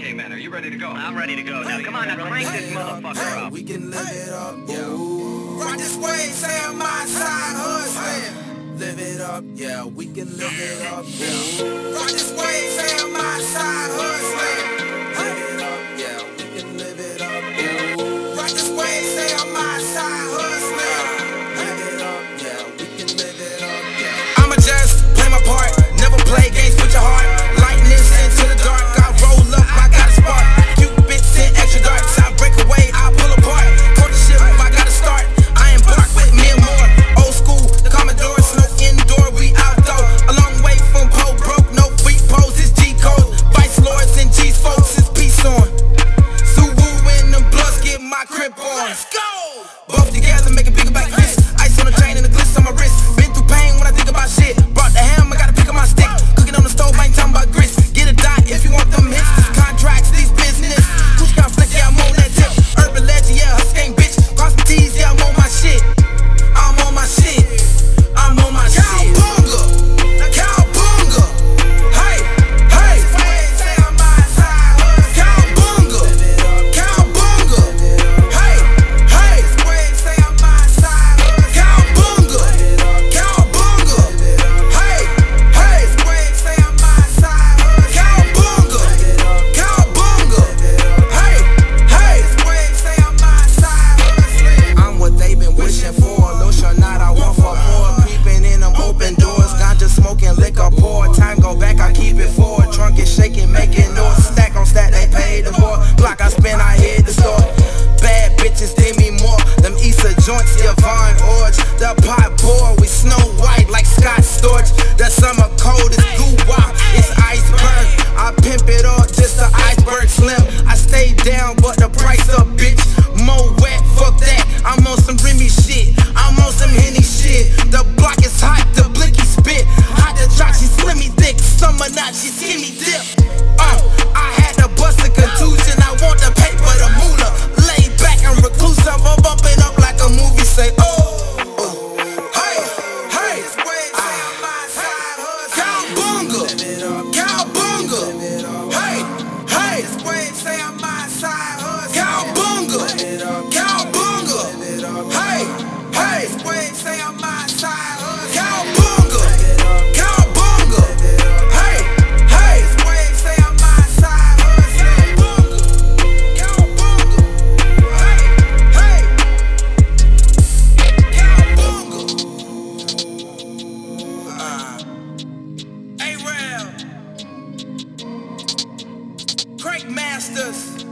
Okay, man, are you ready to go? I'm ready to go. Now, come on, now crank this motherfucker up. We can live it up, yeah. Right this way, say I'm my side hustling. Live it up, yeah. We can live it up, yeah. Right this way, say I'm my side hustling. Live it up, yeah. We can live it up, yeah. Right this way, say I'm my side hustling. Live it up, yeah. We can live it up, yeah. I'ma just play my part. Never play games with your heart. Lightning into the dark. I roll up, I got a spark. Cupid sent extra darts. I break away, I pull apart. Quarter ship, I gotta start. I embark with me and more. Old school, the Commodore, smoke indoor, we outdoor. A long way from pole broke, no free pose, it's G code. Vice lords and G's folks, it's peace on. Suwu and them bloods get my crib on. Let's go! Both together, make a bigger back fist. Ice on the chain and the gliss on my wrist. Been through pain when I think about shit. Brought the ham, I gotta pick up my stick. Cooking on the stove, I ain't talking about grits. Get a dot if you want them hits. These contracts, these business. Kush got flick, yeah, I'm on that tip. Urban legend, yeah, Hussein bitch. Cross my T's, yeah, I'm on my shit. I'm on my shit. I'm on my shit. Cowabunga! Cowabunga! Hey, hey! Say I'm my side hustling. Cowabunga! Cowabunga! Hey, hey! Say I'm my side hustling. Cowabunga! Cowabunga! Hey, hey! Say I'm my side hustling. Cowabunga! Cowabunga! Hey, hey! Say I'm my side hustling. I'm what they been wishing for. Lotion not I want for more. Creeping in them open doors. Ganja smoking, liquor pour. Time go back, I keep it forward. Trunk is shaking, making noise. Stack on stack, they pay the more. Block I spin, I hit the store. Bad bitches, give me more. Them Issa joints, Yvonne Orge. The pot pour, we snow white like Scott Storch. The summer cold is goo-wop, it's iceberg. I pimp it all, just the iceberg slim. I stay down, but the price up, bitch. More wet, fuck that. I'm on some Remy shit. I'm on some Henny shit. The block is hot, the blicky spit. Hot the drop, she slimmy thick. Summer night, she skinny dip. I had to bust a contusion. I want the paper, the moolah. Lay back and reclusive. I'm bumping up like a movie. Say, hey, hey. Cowabunga, cowabunga. Hey, hey. Say I'm my side hustling. Cowabunga, cowabunga. Hey, hey. Say I'm my side hustling. Cowabunga, cowabunga. Hey, hey. Say I'm my side hustling. Cowabunga, hey, hey. Cowabunga. A-Rail. Crank Masters.